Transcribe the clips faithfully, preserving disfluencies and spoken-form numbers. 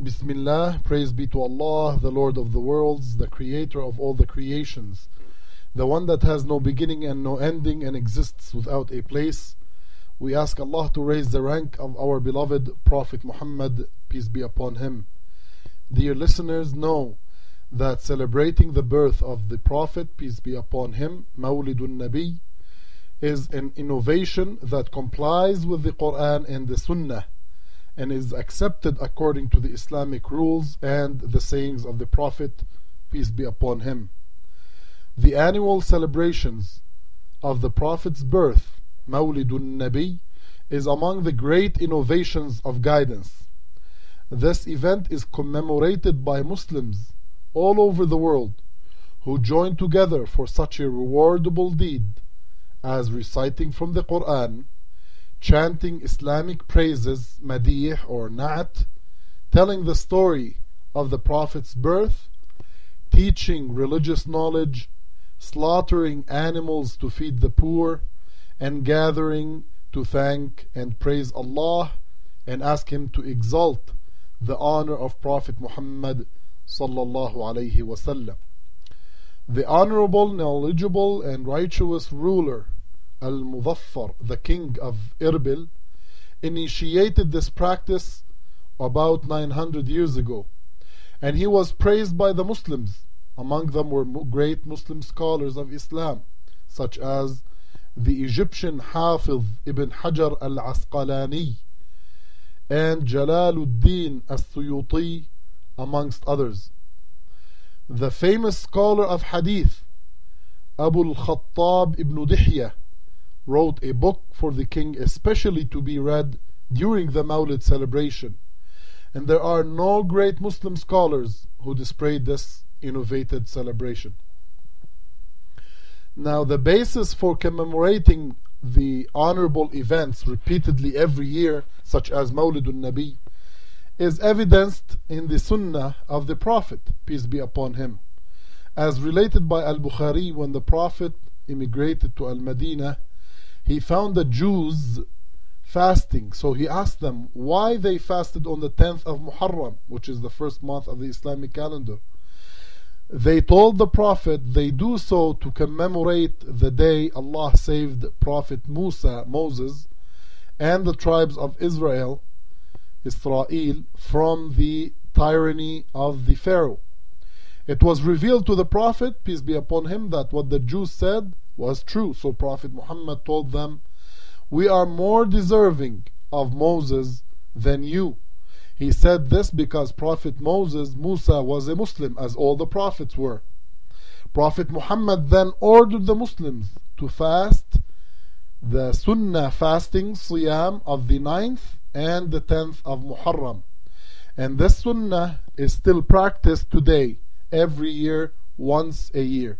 Bismillah, praise be to Allah, the Lord of the worlds, the creator of all the creations, the one that has no beginning and no ending and exists without a place. We ask Allah to raise the rank of our beloved Prophet Muhammad, peace be upon him. Dear listeners, know that celebrating the birth of the Prophet, peace be upon him, Mawlidun Nabi, is an innovation that complies with the Quran and the Sunnah and is accepted according to the Islamic rules and the sayings of the Prophet, peace be upon him. The annual celebrations of the Prophet's birth, Mawlidun Nabi, is among the great innovations of guidance. This event is commemorated by Muslims all over the world who join together for such a rewardable deed as reciting from the Quran, chanting Islamic praises, madih or na'at, telling the story of the Prophet's birth, teaching religious knowledge, slaughtering animals to feed the poor, and gathering to thank and praise Allah and ask Him to exalt the honor of Prophet Muhammad sallallahu alayhi wasallam. The honorable, knowledgeable, and righteous ruler Al-Muzaffar, the king of Irbil, initiated this practice about nine hundred years ago, and he was praised by the Muslims. Among them were great Muslim scholars of Islam, such as the Egyptian Hafiz Ibn Hajar al-Asqalani and Jalaluddin as-Suyuti, amongst others. The famous scholar of Hadith Abu al-Khattab ibn Dihya wrote a book for the king especially to be read during the Mawlid celebration, and there are no great Muslim scholars who displayed this innovated celebration. Now, the basis for commemorating the honorable events repeatedly every year, such as Mawlidun Nabi, is evidenced in the Sunnah of the Prophet, peace be upon him. As related by Al-Bukhari, when the Prophet immigrated to Al-Madinah, he found the Jews fasting, so he asked them why they fasted on the tenth of Muharram, which is the first month of the Islamic calendar. They told the Prophet they do so to commemorate the day Allah saved Prophet Musa, Moses, and the tribes of Israel, Israel, from the tyranny of the Pharaoh. It was revealed to the Prophet, peace be upon him, that what the Jews said was true. So Prophet Muhammad told them, "We are more deserving of Moses than you." He said this because Prophet Moses, Musa, was a Muslim, as all the prophets were. Prophet Muhammad then ordered the Muslims to fast the Sunnah fasting, Siyam, of the ninth and the tenth of Muharram. And this Sunnah is still practiced today, every year, once a year.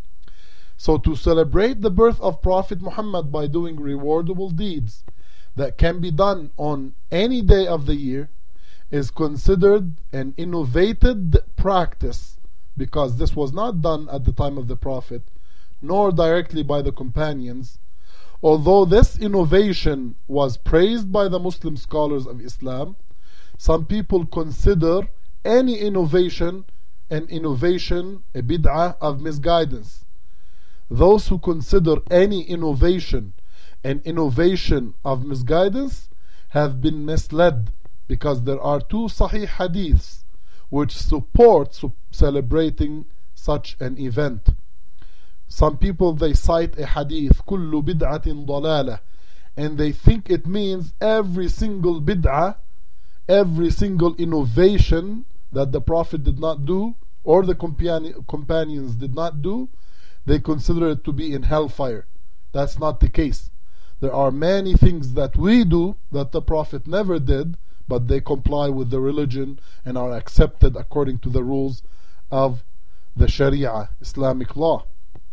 So to celebrate the birth of Prophet Muhammad by doing rewardable deeds that can be done on any day of the year is considered an innovated practice, because this was not done at the time of the Prophet, nor directly by the companions. Although this innovation was praised by the Muslim scholars of Islam, some people consider any innovation an innovation, a bid'ah of misguidance. Those who consider any innovation an innovation of misguidance have been misled, because there are two Sahih Hadiths which support celebrating such an event. Some people, they cite a hadith, كُلُّ بِدْعَةٍ ضَلَالَةٍ, and they think it means every single bid'ah, every single innovation that the Prophet did not do or the companion, companions did not do, they consider it to be in hellfire. That's not the case. There are many things that we do that the Prophet never did, but they comply with the religion and are accepted according to the rules of the Sharia, Islamic law.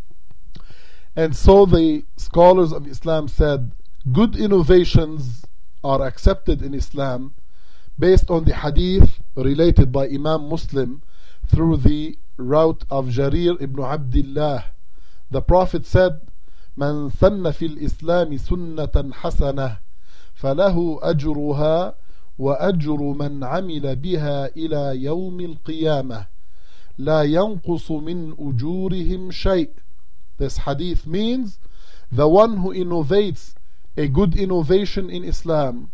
And so the scholars of Islam said good innovations are accepted in Islam based on the hadith related by Imam Muslim through the route of Jarir ibn Abdullah. The Prophet said, "Man sanna fil Islami sunnatan hasana, falahu ajruha وأجر من عمل بها إلى يوم القيامة لا ينقص من أجورهم شيء. This hadith means the one who innovates a good innovation in Islam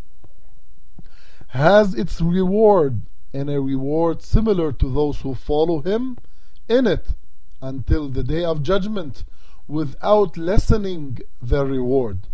has its reward, and a reward similar to those who follow him in it until the day of judgment, without lessening their reward.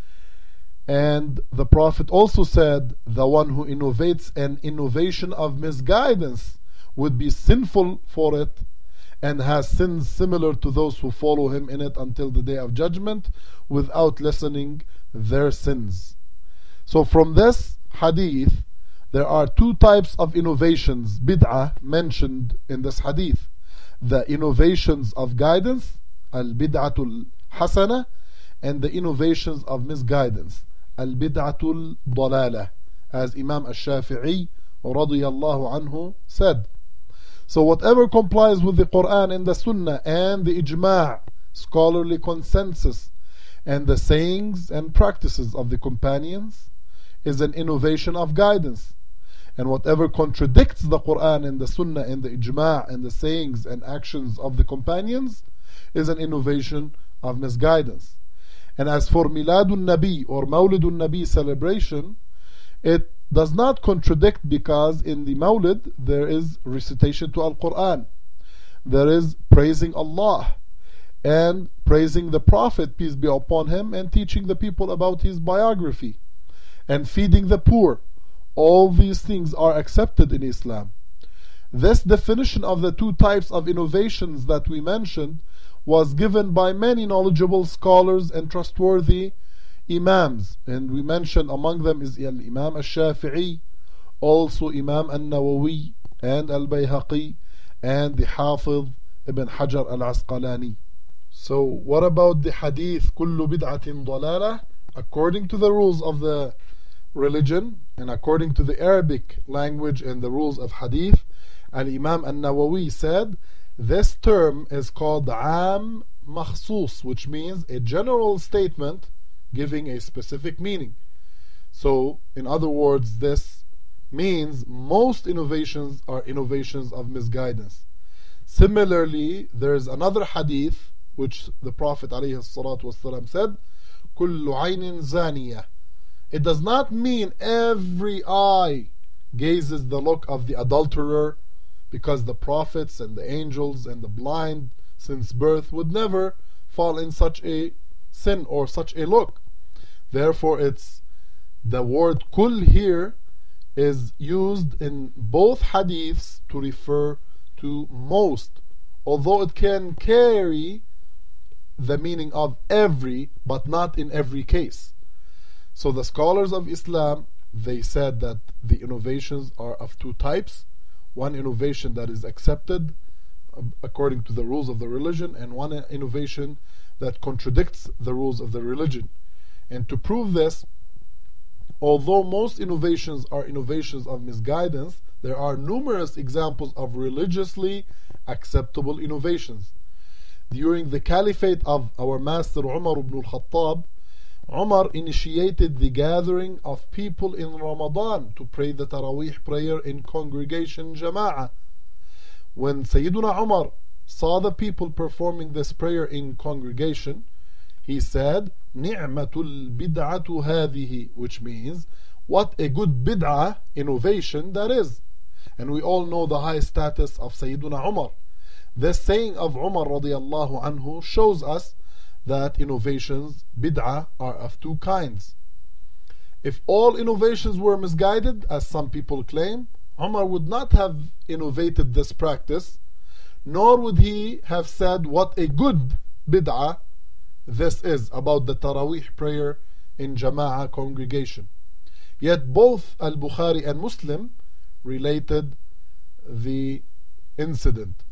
And the Prophet also said, the one who innovates an innovation of misguidance would be sinful for it and has sins similar to those who follow him in it until the day of judgment, without lessening their sins. So from this hadith, there are two types of innovations, bid'ah, mentioned in this hadith. The innovations of guidance, al-bid'atul hasana, and the innovations of misguidance, al-bid'atul dalalah, as Imam al-Shafi'i radiyallahu anhu said. So whatever complies with the Quran and the Sunnah and the ijma', scholarly consensus, and the sayings and practices of the companions is an innovation of guidance. And whatever contradicts the Quran and the Sunnah and the ijma' and the sayings and actions of the companions is an innovation of misguidance. And as for Miladun Nabi or Mawlidun Nabi celebration, it does not contradict, because in the Mawlid there is recitation to Al-Quran, there is praising Allah and praising the Prophet, peace be upon him, and teaching the people about his biography and feeding the poor. All these things are accepted in Islam. This definition of the two types of innovations that we mentioned was given by many knowledgeable scholars and trustworthy Imams, and we mentioned among them is Imam al-Shafi'i, also Imam al-Nawawi and al-Bayhaqi and the Hafiz ibn Hajar al-Asqalani. So what about the hadith kullu bid'atin dalalah? According to the rules of the religion and according to the Arabic language and the rules of hadith, Al-Imam al-Nawawi said this term is called am makhsus, which means a general statement giving a specific meaning. So in other words, this means most innovations are innovations of misguidance. Similarly, there is another hadith which the Prophet ﷺ said, كُلُّ عَيْنٍ زَانِيَةٍ. It does not mean every eye gazes the look of the adulterer, because the prophets and the angels and the blind since birth would never fall in such a sin or such a look. Therefore, it's the word kul here is used in both hadiths to refer to most, although it can carry the meaning of every, but not in every case. So the scholars of Islam, they said that the innovations are of two types: one innovation that is accepted according to the rules of the religion, and one innovation that contradicts the rules of the religion. And to prove this, although most innovations are innovations of misguidance, there are numerous examples of religiously acceptable innovations. During the caliphate of our master Umar ibn al-Khattab, Umar initiated the gathering of people in Ramadan to pray the Taraweeh prayer in congregation Jama'ah. When Sayyiduna Umar saw the people performing this prayer in congregation, he said, Ni'matul bid'atu hadhihi, which means, what a good bid'ah, innovation that is. And we all know the high status of Sayyiduna Umar. This saying of Umar radiallahu anhu shows us that innovations, bid'ah, are of two kinds. If all innovations were misguided, as some people claim, Umar would not have innovated this practice, nor would he have said what a good bid'ah this is about the Taraweeh prayer in Jama'ah congregation. Yet both Al-Bukhari and Muslim related the incident.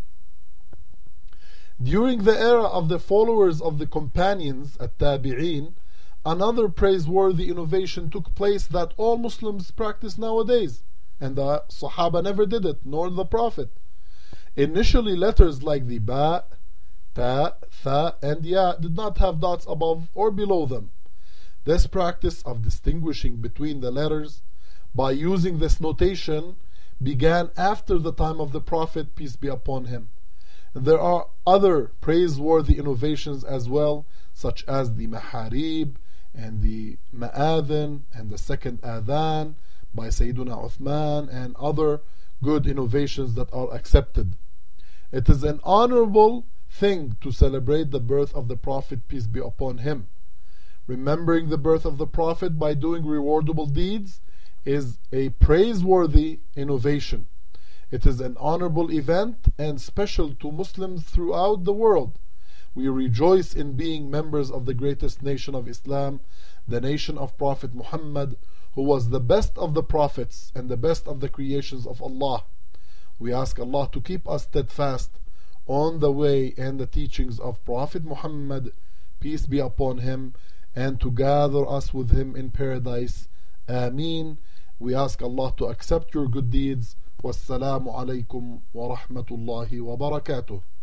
During the era of the followers of the companions at Tabi'een, another praiseworthy innovation took place that all Muslims practice nowadays, and the Sahaba never did it, nor the Prophet. Initially, letters like the Ba, Ta, Tha, and Ya did not have dots above or below them. This practice of distinguishing between the letters by using this notation began after the time of the Prophet, peace be upon him. And there are other praiseworthy innovations as well, such as the Maharib and the Ma'adhan and the second Adhan by Sayyiduna Uthman, and other good innovations that are accepted. It is an honorable thing to celebrate the birth of the Prophet, peace be upon him. Remembering the birth of the Prophet by doing rewardable deeds is a praiseworthy innovation. It is an honorable event and special to Muslims throughout the world. We rejoice in being members of the greatest nation of Islam, the nation of Prophet Muhammad, who was the best of the prophets and the best of the creations of Allah. We ask Allah to keep us steadfast on the way and the teachings of Prophet Muhammad, peace be upon him, and to gather us with him in paradise. Ameen. We ask Allah to accept your good deeds. Wassalamu alaikum wa rahmatullahi wa barakatuh.